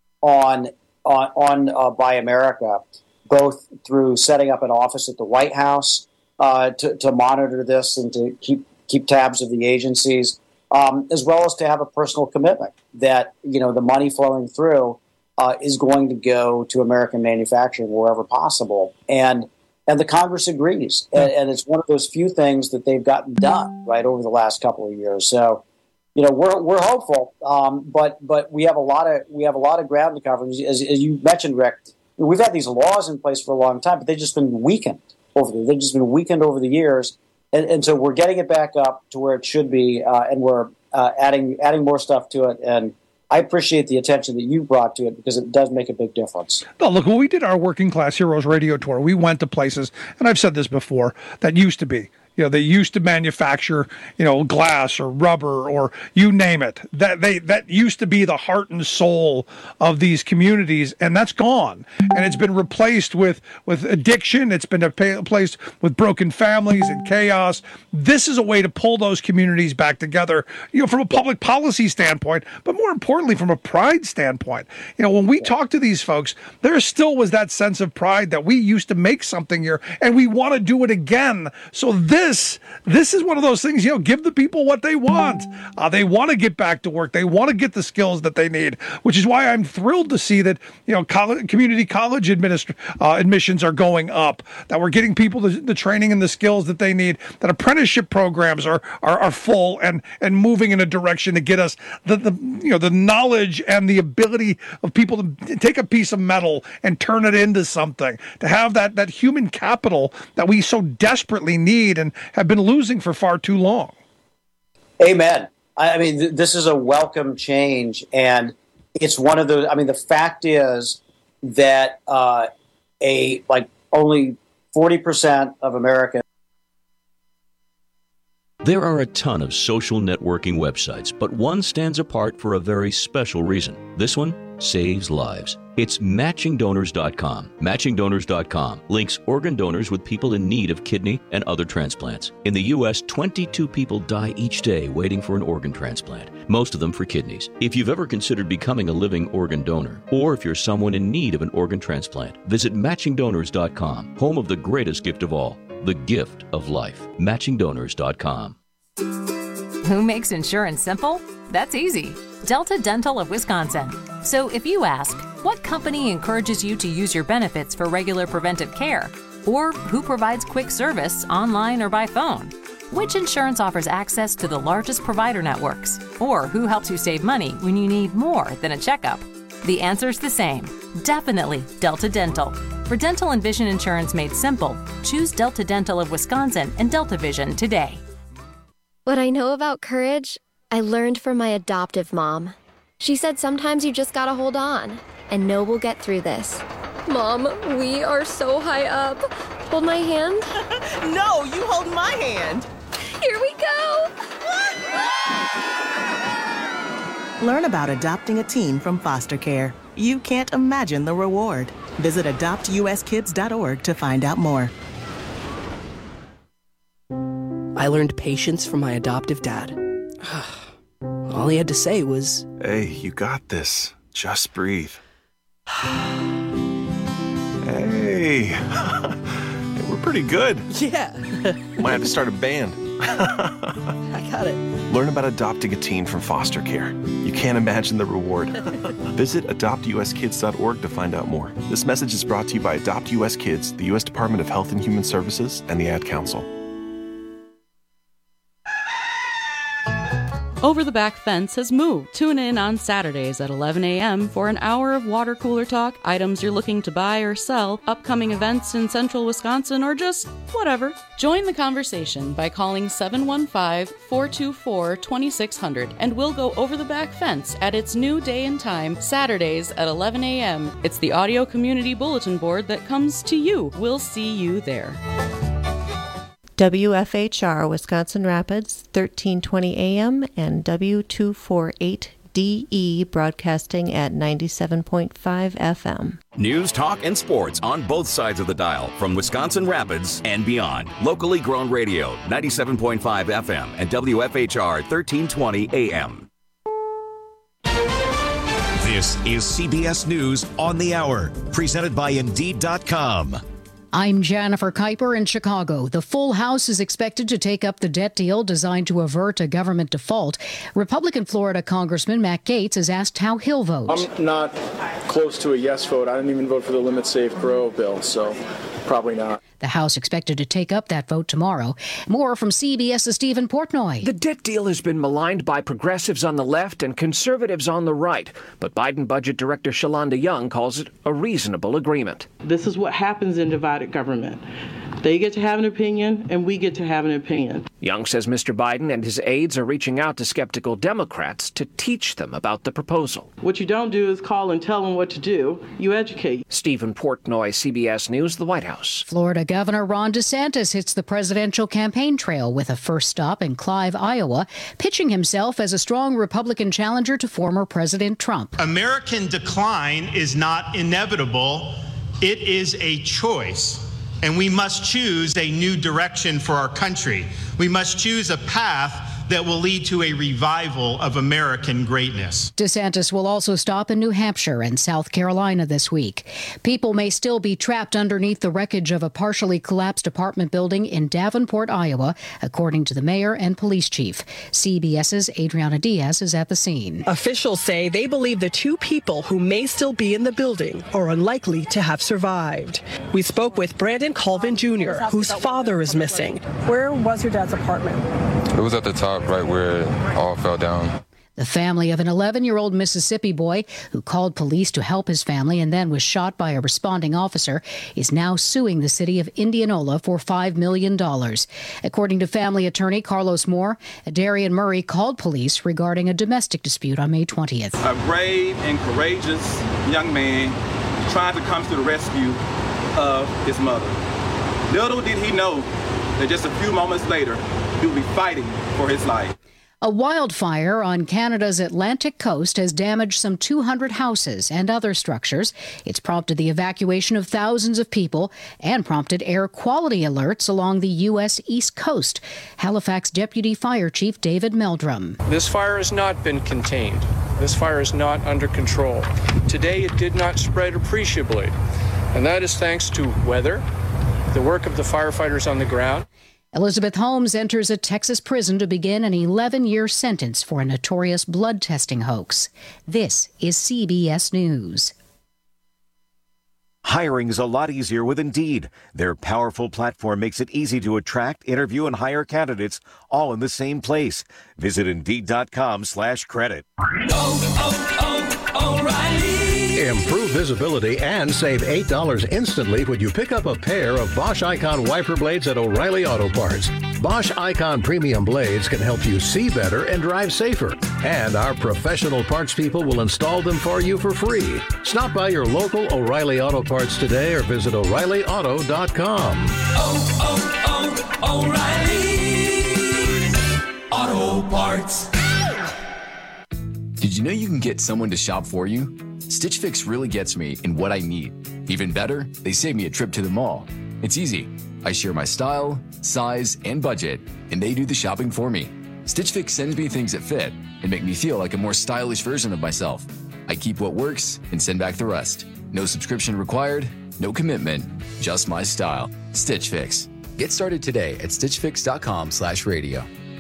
on, on, on uh, Buy America, both through setting up an office at the White House uh, to, to monitor this and to keep, keep tabs of the agencies. Um, as well as to have a personal commitment that, you know, the money flowing through uh, is going to go to American manufacturing wherever possible. And and the Congress agrees. And, and it's one of those few things that they've gotten done, right, over the last couple of years. So, you know, we're we're hopeful, um, but but we have a lot of we have a lot of ground to cover. As, as you mentioned, Rick, we've had these laws in place for a long time, but they've just been weakened over the, they've just been weakened over the years. And, and so we're getting it back up to where it should be, uh, and we're uh, adding adding more stuff to it. And I appreciate the attention that you brought to it because it does make a big difference. No, look, when we did our Working Class Heroes radio tour, we went to places, and I've said this before, that used to be. You know, they used to manufacture, you know, glass or rubber or you name it. That they that used to be the heart and soul of these communities, and that's gone. And it's been replaced with with addiction. It's been replaced with broken families and chaos. This is a way to pull those communities back together, you know, from a public policy standpoint, but more importantly, from a pride standpoint. You know, when we talk to these folks, there still was that sense of pride that we used to make something here, and we want to do it again. So this This, this is one of those things, you know, give the people what they want. Uh, they want to get back to work. They want to get the skills that they need, which is why I'm thrilled to see that, you know, college, community college administ- uh, admissions are going up, that we're getting people the, the training and the skills that they need, that apprenticeship programs are are, are full and, and moving in a direction to get us the, the, you know, the knowledge and the ability of people to take a piece of metal and turn it into something, to have that, that human capital that we so desperately need and have been losing for far too long. Amen. I mean, th- this is a welcome change, and it's one of those. I mean, the fact is that uh, a like only forty percent of Americans. There are a ton of social networking websites, but one stands apart for a very special reason. This one saves lives. It's matching donors dot com. matching donors dot com links organ donors with people in need of kidney and other transplants. In the U S, twenty-two people die each day waiting for an organ transplant, most of them for kidneys. If you've ever considered becoming a living organ donor, or if you're someone in need of an organ transplant, visit matching donors dot com, home of the greatest gift of all, the gift of life. matching donors dot com. Who makes insurance simple? That's easy. Delta Dental of Wisconsin. So if you ask, what company encourages you to use your benefits for regular preventive care? Or who provides quick service online or by phone? Which insurance offers access to the largest provider networks? Or who helps you save money when you need more than a checkup? The answer's the same. Definitely Delta Dental. For dental and vision insurance made simple, choose Delta Dental of Wisconsin and Delta Vision today. What I know about courage, I learned from my adoptive mom. She said sometimes you just gotta hold on and know we'll get through this. Mom, we are so high up. Hold my hand. No, you hold my hand. Here we go. Learn about adopting a teen from foster care. You can't imagine the reward. Visit adopt u s kids dot org to find out more. I learned patience from my adoptive dad. All he had to say was, "Hey, you got this. Just breathe." Hey, we're pretty good. Yeah. Might have to start a band. I got it. Learn about adopting a teen from foster care. You can't imagine the reward. Visit adopt u s kids dot org to find out more. This message is brought to you by Adopt U S Kids, the U S Department of Health and Human Services, and the Ad Council. Over the Back Fence has moved. Tune in on Saturdays at eleven a.m. for an hour of water cooler talk, items you're looking to buy or sell, upcoming events in central Wisconsin, or just whatever. Join the conversation by calling seven one five, four two four, two six zero zero and we'll go over the back fence at its new day and time, Saturdays at eleven a.m. It's the audio community bulletin board that comes to you. We'll see you there. W F H R Wisconsin Rapids, thirteen twenty A M and W two forty-eight D E broadcasting at ninety-seven point five F M. News, talk, and sports on both sides of the dial from Wisconsin Rapids and beyond. Locally grown radio, ninety-seven point five F M and W F H R thirteen twenty A M. This is C B S News on the Hour, presented by Indeed dot com. I'm Jennifer Kuiper in Chicago. The full House is expected to take up the debt deal designed to avert a government default. Republican Florida Congressman Matt Gaetz has asked how he'll vote. I'm not close to a yes vote. I didn't even vote for the Limit Safe Grow bill, so probably not. The House expected to take up that vote tomorrow. More from CBS's Stephen Portnoy. The debt deal has been maligned by progressives on the left and conservatives on the right, but Biden Budget Director Shalonda Young calls it a reasonable agreement. This is what happens in divided government. They get to have an opinion, and we get to have an opinion. Young says Mister Biden and his aides are reaching out to skeptical Democrats to teach them about the proposal. What you don't do is call and tell them what to do. You educate. Stephen Portnoy, C B S News, the White House. Florida Governor Ron DeSantis hits the presidential campaign trail with a first stop in Clive, Iowa, pitching himself as a strong Republican challenger to former President Trump. American decline is not inevitable. It is a choice. And we must choose a new direction for our country. We must choose a path that will lead to a revival of American greatness. DeSantis will also stop in New Hampshire and South Carolina this week. People may still be trapped underneath the wreckage of a partially collapsed apartment building in Davenport, Iowa, according to the mayor and police chief. CBS's Adriana Diaz is at the scene. Officials say they believe the two people who may still be in the building are unlikely to have survived. We spoke with Brandon Colvin Junior, whose father is missing. Where was your dad's apartment? It was at the top, right where it all fell down. The family of an eleven-year-old Mississippi boy who called police to help his family and then was shot by a responding officer is now suing the city of Indianola for five million dollars. According to family attorney Carlos Moore, Darian Murray called police regarding a domestic dispute on May twentieth. A brave and courageous young man tried to come to the rescue of his mother. Little did he know that just a few moments later, he would be fighting for his life. A wildfire on Canada's Atlantic coast has damaged some two hundred houses and other structures. It's prompted the evacuation of thousands of people and prompted air quality alerts along the U S East Coast. Halifax Deputy Fire Chief David Meldrum. This fire has not been contained. This fire is not under control. Today, it did not spread appreciably, and that is thanks to weather, the work of the firefighters on the ground. Elizabeth Holmes enters a Texas prison to begin an eleven-year sentence for a notorious blood testing hoax. This is C B S News. Hiring is a lot easier with Indeed. Their powerful platform makes it easy to attract, interview, and hire candidates all in the same place. Visit Indeed.com slash credit. Oh, oh, oh, O'Reilly! Improve visibility and save eight dollars instantly when you pick up a pair of Bosch Icon wiper blades at O'Reilly Auto Parts. Bosch Icon Premium Blades can help you see better and drive safer. And our professional parts people will install them for you for free. Stop by your local O'Reilly Auto Parts today or visit O'Reilly Auto dot com. Oh, oh, oh, O'Reilly Auto Parts. Did you know you can get someone to shop for you? Stitch Fix really gets me in what I need. Even better, they save me a trip to the mall. It's easy. I share my style, size, and budget, and they do the shopping for me. Stitch Fix sends me things that fit and make me feel like a more stylish version of myself. I keep what works and send back the rest. No subscription required, no commitment, just my style. Stitch Fix. Get started today at stitchfix.com slash radio.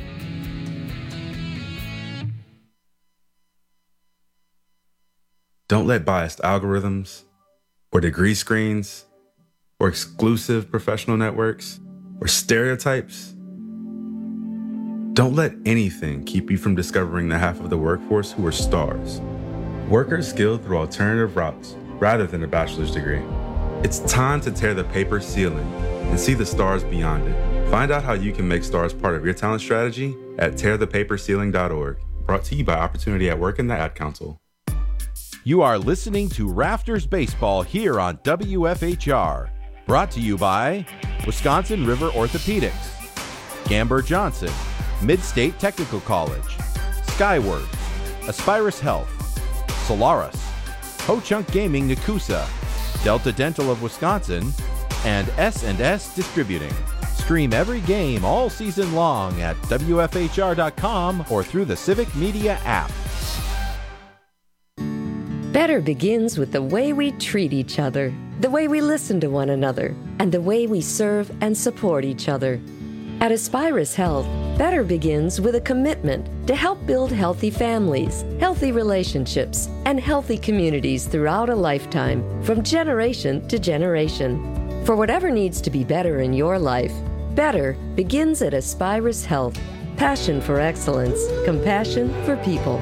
Don't let biased algorithms, or degree screens, or exclusive professional networks, or stereotypes. Don't let anything keep you from discovering the half of the workforce who are stars. Workers skilled through alternative routes rather than a bachelor's degree. It's time to tear the paper ceiling and see the stars beyond it. Find out how you can make stars part of your talent strategy at tear the paper ceiling dot org. Brought to you by Opportunity at Work and the Ad Council. You are listening to Rafters Baseball here on W F H R. Brought to you by Wisconsin River Orthopedics, Gamber Johnson, Mid-State Technical College, Skyward, Aspirus Health, Solaris, Ho-Chunk Gaming Nakusa, Delta Dental of Wisconsin, and S and S Distributing. Stream every game all season long at W F H R dot com or through the Civic Media app. Better begins with the way we treat each other, the way we listen to one another, and the way we serve and support each other. At Aspirus Health, better begins with a commitment to help build healthy families, healthy relationships, and healthy communities throughout a lifetime, from generation to generation. For whatever needs to be better in your life, better begins at Aspirus Health. Passion for excellence, compassion for people.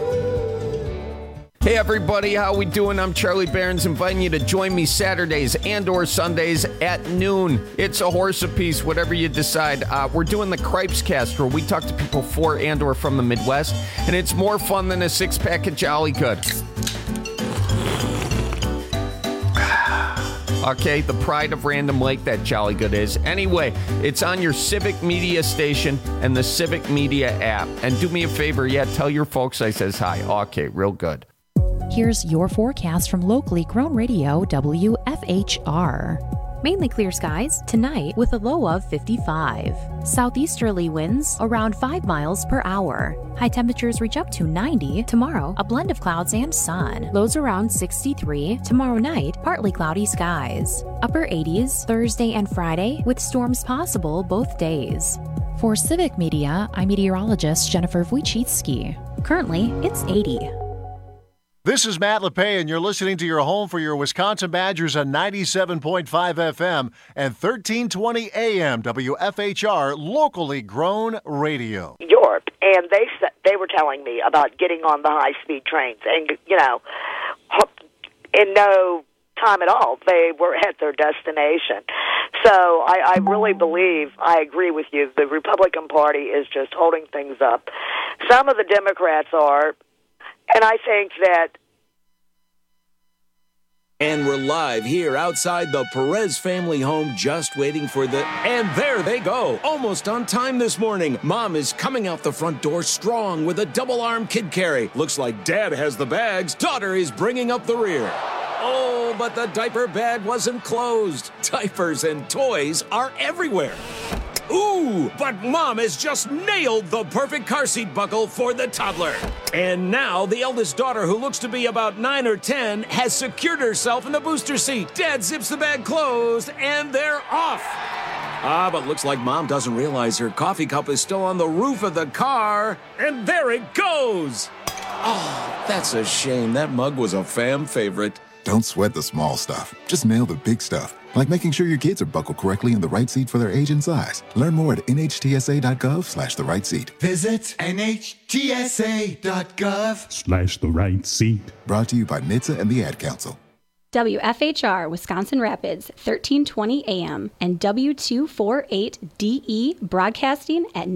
Hey everybody, how we doing? I'm Charlie Behrens, inviting you to join me Saturdays and or Sundays at noon. It's a horse apiece, whatever you decide. Uh, we're doing the Cripes Cast, where we talk to people for and or from the Midwest, and it's more fun than a six-pack of Jolly Good. Okay, the pride of Random Lake, that Jolly Good is. Anyway, it's on your Civic Media station and the Civic Media app. And do me a favor, yeah, tell your folks I says hi. Okay, real good. Here's your forecast from locally grown radio W F H R. Mainly clear skies tonight with a low of fifty-five. Southeasterly winds around five miles per hour. High temperatures reach up to ninety. Tomorrow, a blend of clouds and sun. Lows around sixty-three. Tomorrow night, partly cloudy skies. Upper eighties Thursday and Friday with storms possible both days. For Civic Media, I'm meteorologist Jennifer Wojcicki. Currently, it's eighty. This is Matt LePay, and you're listening to your home for your Wisconsin Badgers on ninety-seven point five F M and thirteen twenty A M W F H R, locally grown radio. Europe, and they they were telling me about getting on the high-speed trains, and, you know, in no time at all, they were at their destination. So I, I really believe, I agree with you, the Republican Party is just holding things up. Some of the Democrats are. And I think that... And we're live here outside the Perez family home, just waiting for the... And there they go! Almost on time this morning. Mom is coming out the front door strong with a double-arm kid carry. Looks like Dad has the bags. Daughter is bringing up the rear. Oh, but the diaper bag wasn't closed. Diapers and toys are everywhere. Ooh, but Mom has just nailed the perfect car seat buckle for the toddler. And now the eldest daughter, who looks to be about nine or ten, has secured herself in the booster seat. Dad zips the bag closed, and they're off. Ah, but looks like Mom doesn't realize her coffee cup is still on the roof of the car. And there it goes. Oh, that's a shame. That mug was a fam favorite. Don't sweat the small stuff. Just nail the big stuff, like making sure your kids are buckled correctly in the right seat for their age and size. Learn more at nhtsa.gov slash the right seat. Visit nhtsa.gov Slash the right seat. Brought to you by N H T S A and the Ad Council. W F H R Wisconsin Rapids, thirteen twenty A M and W two forty-eight D E broadcasting at